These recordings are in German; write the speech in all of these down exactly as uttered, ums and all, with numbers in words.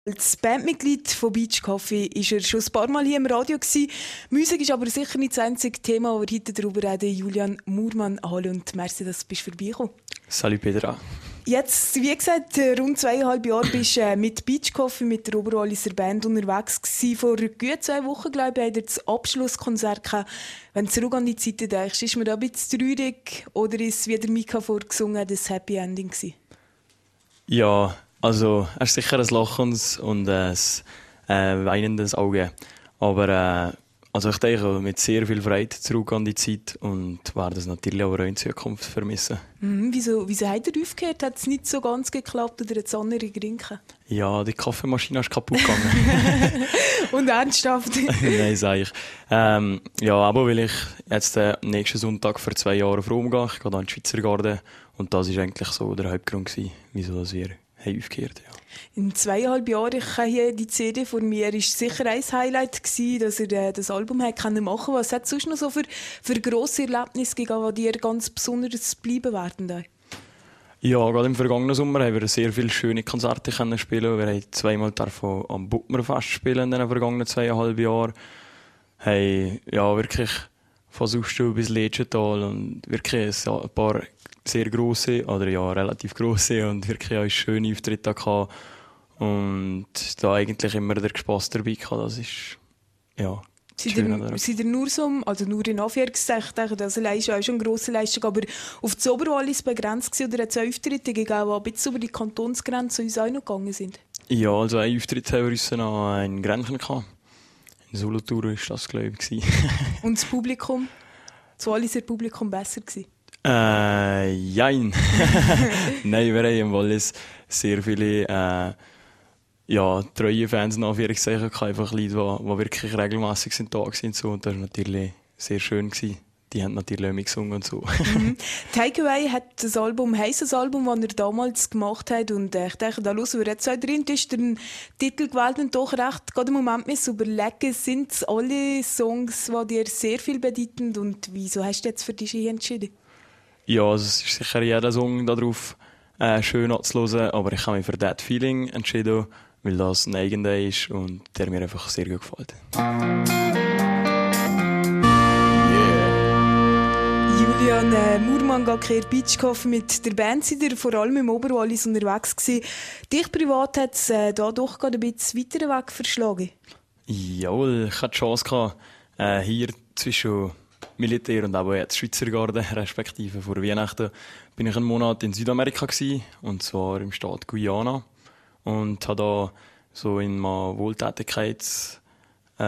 Als Bandmitglied von Beach Coffee war er schon ein paar Mal hier im Radio gewesen. Musik ist aber sicher nicht das einzige Thema, aber heute darüber reden Julian Murmann. Hallo und merci, dass du vorbeigekommen bist. Salut Petra. Jetzt, wie gesagt, rund zweieinhalb Jahre bist du mit Beach Coffee, mit der Oberwalliser Band unterwegs gewesen. Vor gut zwei Wochen, glaube ich, habt ihr das Abschlusskonzert gehabt. Wenn du zurück an die Zeit denkst, ist mir da ein bisschen traurig oder ist es, wie der Mika vorgesungen hat, das Happy Ending gewesen? Ja, also es ist sicher ein lachendes und ein äh, weinendes Auge. Aber äh, also ich denke mit sehr viel Freude zurück an die Zeit und werde es natürlich auch in Zukunft vermissen. Mhm, wieso, wieso hat er aufgehört? Hat es nicht so ganz geklappt oder hat es andere Grinken? Ja, die Kaffeemaschine ist kaputt gegangen. Und ernsthaft? Nein, sage ich. Ähm, ja, aber weil ich jetzt äh, nächsten Sonntag für zwei Jahre auf Rom gehe. Ich gehe dann in den Schweizer Garten. Und das war eigentlich so der Hauptgrund gewesen, wieso wir haben aufgehört haben. Ja. In zweieinhalb Jahren, ich habe hier die C D vor mir, war sicher ein Highlight gewesen, dass er äh, das Album hat können machen. Was hat es sonst noch so für, für grosse Erlebnisse gegeben, die dir ganz besonders bleiben werden? Da? Ja, gerade im vergangenen Sommer haben wir sehr viele schöne Konzerte können spielen. Wir haben zweimal am Buttmerfest spielen in den vergangenen zweieinhalb Jahren. Wir haben ja, wirklich von Suchstuhl bis Leitschental und wirklich ein paar sehr grosse, oder ja, relativ grosse und wirklich auch schöne Auftritte gehabt. Und da eigentlich immer der Spass dabei gehabt. Das ist, ja, Seid ihr, seid ihr nur so, also nur in Anführungszeichen, das ist auch schon eine grosse Leistung, aber auf das Oberwallis begrenzt gewesen, oder hat es auch Auftritte gegeben, die ein bisschen über die Kantonsgrenze uns auch noch gegangen sind? Ja, also einen Auftritt haben wir uns noch in Grenchen gehabt. In Solothurn war das, glaube ich. Und das Publikum? Das Walliser Publikum besser gewesen? Äh, jein. Nein, wir haben im Wallis sehr viele äh, ja, treue Fans in Anführungszeichen gehabt, einfach Leute, die, die wirklich regelmässig sind da waren. So. Und das war natürlich sehr schön gewesen. Die haben natürlich auch mitgesungen und so. Mhm. Takeaway hat das Album, heisst das Album, das er damals gemacht hat. Und äh, ich denke, da hören wir jetzt auch drin. Du hast den Titel gewählt und doch recht gerade im Moment müssen überlegen, sind es alle Songs, die dir sehr viel bedeuten. Und wieso hast du jetzt für dich entschieden? Ja, also es ist sicher jeder Song darauf äh, schön anzuhören, aber ich habe mich für «That Feeling» entschieden, weil das ein eigener ist und der mir einfach sehr gut gefällt. Julian äh, Murmann geht Beach Coffee mit der Band, seid ihr vor allem im Oberwallis unterwegs gewesen. Dich privat hat es äh, da doch gerade ein bisschen weiter weg verschlagen? Jawohl, ich hatte die Chance gehabt, äh, hier zwischen Militär und auch jetzt Schweizer Garten, respektive vor Weihnachten, bin ich einen Monat in Südamerika gewesen, und zwar im Staat Guyana, und habe da so in einer Wohltätigkeits äh,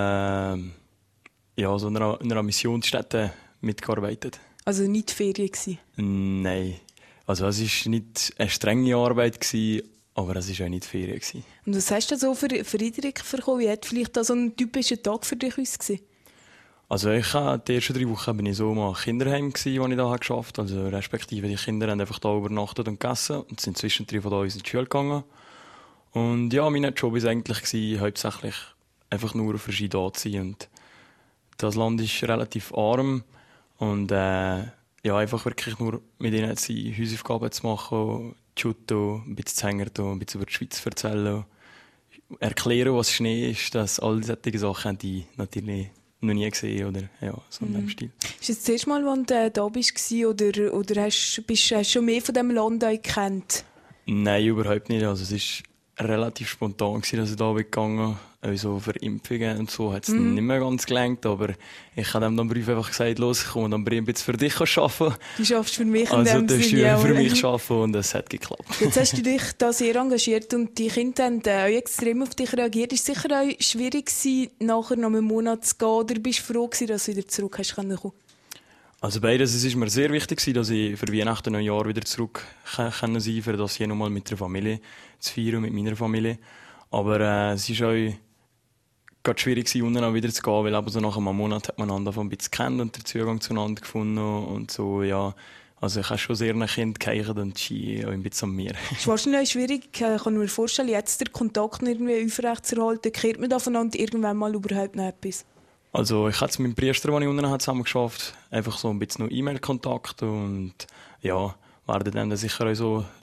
ja, so einer, einer Missionsstätte mitgearbeitet. Also nicht Ferien gewesen? Nein, also es war nicht eine strenge Arbeit gewesen, aber es war auch nicht Ferien gewesen. Und was hast du so für, für Eindrücke bekommen? Wie hat vielleicht so ein typischer Tag für dich ausgesehen? Also ich, die ersten drei Wochen war ich so mal Kinderheim, wo ich hier geschafft habe. Also respektive die Kinder haben einfach hier übernachtet und gegessen und sind zwischendrin von uns in die Schule gegangen. Und ja, mein Job war eigentlich hauptsächlich einfach nur für sie da zu sein. Und das Land ist relativ arm und äh, ja, einfach wirklich nur mit ihnen zu sein, Hausaufgaben zu machen, zu shooten, ein bisschen zu hängen, ein bisschen über die Schweiz zu erzählen, erklären, was Schnee ist, dass all solche Sachen haben die natürlich noch nie gesehen oder ja, so in dem Stil. Ist das das erste Mal, als du da bist oder, oder hast du schon mehr von diesem Land gekannt? Nein, überhaupt nicht. Also es war relativ spontan, dass ich da gegangen bin. Also für Impfungen und so hat es mm. nicht mehr ganz gelangt, aber ich habe dem dann Brief einfach gesagt, los, ich komme dann ein bisschen für dich arbeiten. Du schaffst für mich in also, dem Sinne. Also du für mich arbeiten und es hat geklappt. Jetzt hast du dich da sehr engagiert und die Kinder haben auch extrem auf dich reagiert. Ist es sicher auch schwierig gewesen, nachher noch einen Monat zu gehen, oder bist du froh gewesen, dass du wieder zurück hast kommen? Also beides, es ist mir sehr wichtig, dass ich für Weihnachten ein Jahr wieder zurück sein kann, für das hier nochmal mit der Familie zu feiern, mit meiner Familie. Aber äh, es ist auch gerade schwierig, unten wieder zu gehen, weil so nach einem Monat hat man einander ein bisschen kennt und den Zugang zueinander gefunden und so, ja. Also ich habe schon sehr ein Kind geheiratet und Ski auch ein bisschen an mir. Es ist wahrscheinlich schwierig, ich kann mir vorstellen, jetzt den Kontakt irgendwie aufrechtzuerhalten. Kehrt man da voneinander irgendwann mal überhaupt noch etwas? Also ich habe es mit dem Priester, den ich unten hatte, zusammen geschafft. Einfach so ein bisschen noch E-Mail-Kontakt und ja, werden dann sicher auch so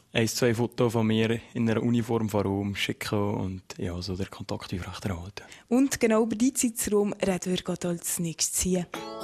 ein, zwei Fotos von mir in einer Uniform von Rom schicken und ja, so den Kontakt aufrechterhalten. Und genau über die Zeit zu Rom reden wir gerade als nächstes hier.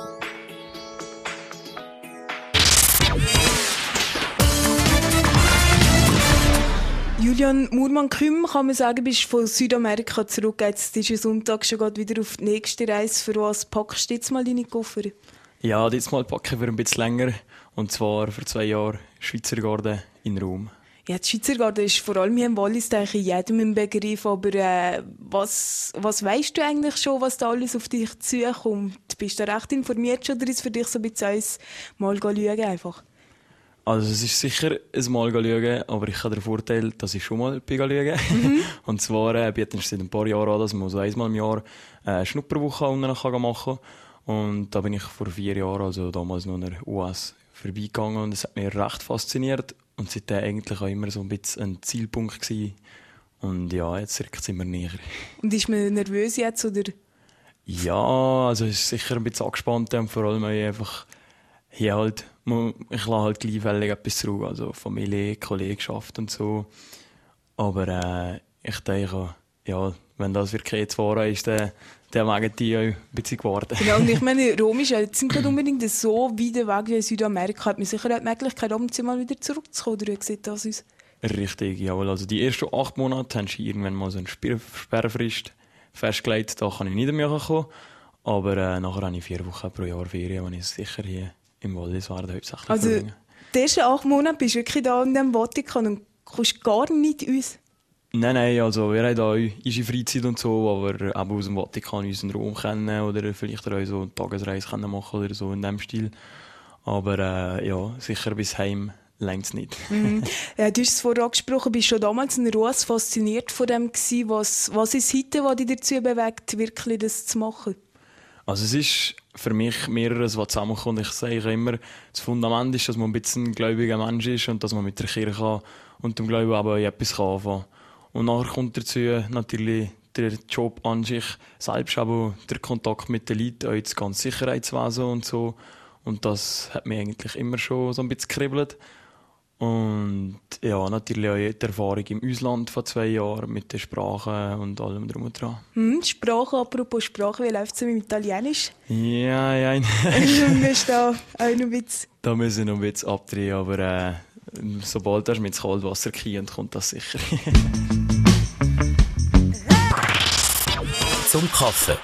Julian Murmann-Küm, kann man sagen, bist von Südamerika zurück. Jetzt diesen Sonntag schon wieder auf die nächste Reise. Für was packst du jetzt mal deine Koffer? Ja, dieses Mal packe ich für ein bisschen länger. Und zwar für zwei Jahre Schweizer Garde in Rom. Ja, die Schweizer Garde ist vor allem hier im Wallis denke ich, jedem im Begriff. Aber äh, was, was weißt du eigentlich schon, was da alles auf dich zukommt? Bist du recht informiert schon, oder ist es für dich so ein bisschen eins mal schauen einfach? Also es ist sicher ein Mal schauen, aber ich habe den Vorteil, dass ich schon mal schauen mhm. Und zwar äh, bieten sie seit ein paar Jahren an, dass man so einmal im Jahr äh, eine Schnupperwoche unten machen kann. Und da bin ich vor vier Jahren, also damals noch in der U S, vorbeigegangen und es hat mich recht fasziniert. Und seitdem eigentlich auch immer so ein bisschen ein Zielpunkt gewesen. Und ja, jetzt rückt es immer näher. Und ist man nervös jetzt, oder? Ja, also es ist sicher ein bisschen angespannt und vor allem einfach hier halt, ich lasse halt gleichfällig etwas zurück, also Familie, Kollegenschaft und so. Aber äh, ich denke, ja, wenn das wirklich jetzt wahr ist, dann, dann mögen die auch ein bisschen warten. Genau, und ich meine, Rom ist ja jetzt nicht unbedingt so weit weg wie in Südamerika. Hat man sicher die Möglichkeit, um mal wieder zurückzukommen, oder wie sieht das aus? Richtig, jawohl. Also die ersten acht Monate haben sie irgendwann mal so eine Sperrfrist festgelegt, da kann ich nicht mehr kommen. Aber äh, nachher habe ich vier Wochen pro Jahr Ferien, die ich sicher hier im Wallis werden hauptsächlich also, verbringen. Die ersten acht Monate bist du wirklich da in diesem Vatikan und kommst gar nicht uns? Nein, nein, also wir haben auch unsere Freizeit und so, aber eben aus dem Vatikan unseren Raum kennen oder vielleicht auch so eine Tagesreise machen oder so in diesem Stil. Aber äh, ja, sicher bis heim reicht es nicht. Mhm. Ja, du hast es vorher angesprochen, bist schon damals in Ruas fasziniert von dem gewesen. Was, was ist heute, was dich dazu bewegt, wirklich das zu machen? Also es ist für mich mehreres, was zusammenkommt. Ich sage immer, das Fundament ist, dass man ein bisschen ein gläubiger Mensch ist und dass man mit der Kirche und dem Glauben aber etwas anfangen kann. Und nachher kommt dazu natürlich der Job an sich selbst, aber der Kontakt mit den Leuten, auch das ganze Sicherheitswesen und so. Und das hat mich eigentlich immer schon so ein bisschen gekribbelt. Und ja, natürlich auch die Erfahrung im Ausland von zwei Jahren mit den Sprachen und allem drum und dran. Hm, Sprache, apropos Sprache, wie läuft es mit Italienisch? Ja, ja. da, auch noch ein bisschen. Da müssen wir noch ein bisschen abdrehen, aber äh, sobald er mit ins Kaltwasser kommt, kommt das sicher. Zum Kaffee.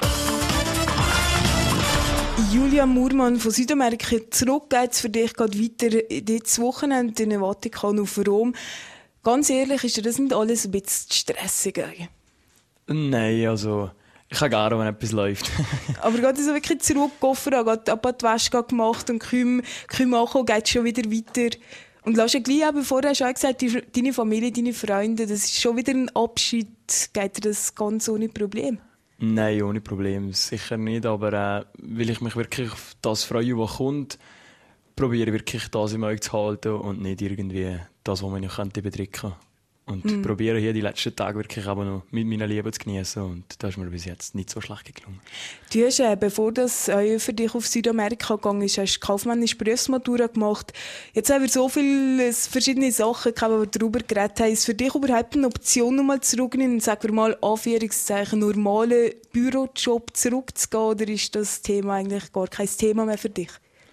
Julian Murmann von Südamerika zurück, geht es für dich gerade weiter dieses Wochenende in den Vatikan auf Rom. Ganz ehrlich, ist dir das nicht alles ein bisschen stressig? Nein, also ich habe gerne, wenn etwas läuft. Aber gerade so wirklich zurückgekommen, gerade ab die Wäsche gemacht und kaum, kaum angekommen, geht es schon wieder weiter. Und lass ja gleich, eben vorher schon gesagt, deine Familie, deine Freunde, das ist schon wieder ein Abschied. Geht dir das ganz ohne Problem? Nein, ohne Problem, sicher nicht. Aber äh, weil ich mich wirklich auf das freue, was kommt, probiere ich wirklich das im Auge zu halten und nicht irgendwie das, was man nicht bedrücken könnte. Und mhm. probiere hier die letzten Tage wirklich aber noch mit meiner Liebe zu genießen. Und das ist mir bis jetzt nicht so schlecht gelungen. Du hast, äh, bevor das äh, für dich auf Südamerika gegangen ist, hast du kaufmännische Berufsmatura gemacht. Jetzt haben wir so viele verschiedene Sachen gehabt, die wir darüber geredet haben. Ist für dich überhaupt eine Option, nochmal zurückzunehmen, sagen wir mal, Anführungszeichen, normalen Bürojob zurückzugehen? Oder ist das Thema eigentlich gar kein Thema mehr für dich?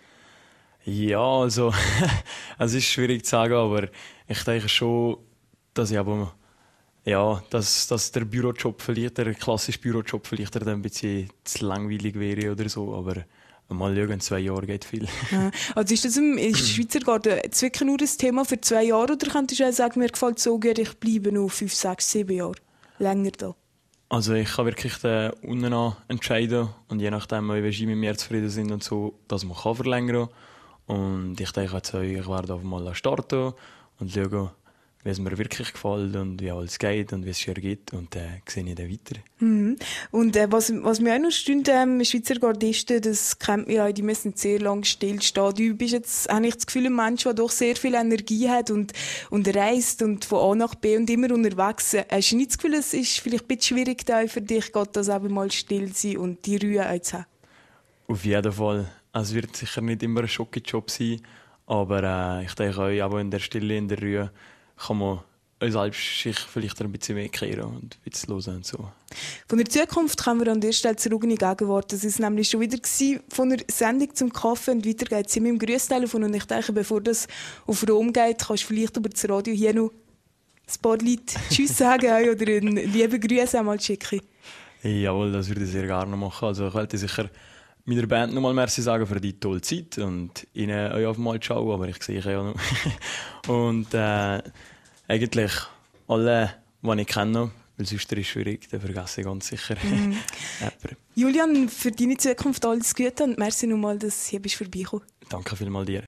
Ja, also, es ist schwierig zu sagen, aber ich denke schon, dass ich aber, ja, dass, dass der Bürojob vielleicht, der klassische Bürojob vielleicht dann ein bisschen zu langweilig wäre oder so, aber mal schauen, in zwei Jahren geht viel. Ja. Also ist das im Schweizer Garten jetzt wirklich nur ein Thema für zwei Jahre oder könntest du auch sagen, mir gefällt so gut, ich bleibe noch fünf, sechs, sieben Jahre länger da? Also ich kann wirklich den unten an entscheiden und je nachdem, wie sie mit mir zufrieden sind und so, dass man kann verlängern kann. Und ich denke jetzt, ich werde einfach mal starten und schauen, wie es mir wirklich gefällt und wie alles geht und wie es sich ergibt. Und dann äh, sehe ich dann weiter. Mhm. Und äh, was, was mir auch noch stünde, ähm, Schweizer Gardisten, das kennt man ja, die müssen sehr lange stillstehen. Du bist jetzt, habe ich das Gefühl, ein Mensch, der doch sehr viel Energie hat und, und reist und von A nach B und immer unterwegs. Hast du nicht das Gefühl, es ist vielleicht ein bisschen schwierig da für dich, Gott, das eben mal still sein und die Ruhe auch zu haben? Auf jeden Fall. Es wird sicher nicht immer ein Schockjob sein, aber äh, ich denke auch, aber in der Stille, in der Ruhe, kann man uns selbst sich vielleicht ein bisschen mehr kehren und ein bisschen hören und so. Von der Zukunft kommen wir an der Stelle zurück in die Gegenwart. Das war nämlich schon wieder von der Sendung zum Kaffee und weiter geht es mit dem Grüßtelefon. Und ich denke, bevor das auf Rom geht, kannst du vielleicht über das Radio hier noch ein paar Leute Tschüss sagen oder einen lieben Grüß einmal schicken. Jawohl, das würde ich sehr gerne machen. Also ich wollte sicher meiner Band nochmal merci sagen für die tolle Zeit und ihnen euch auf mal schauen, aber ich sehe ja noch. Und äh, eigentlich alle, die ich kenne, weil sonst ist es schwierig, dann vergesse ich ganz sicher mm. Julian, für deine Zukunft alles Gute und merci nochmal, dass du hier bist vorbeigekommen. Danke vielmals dir.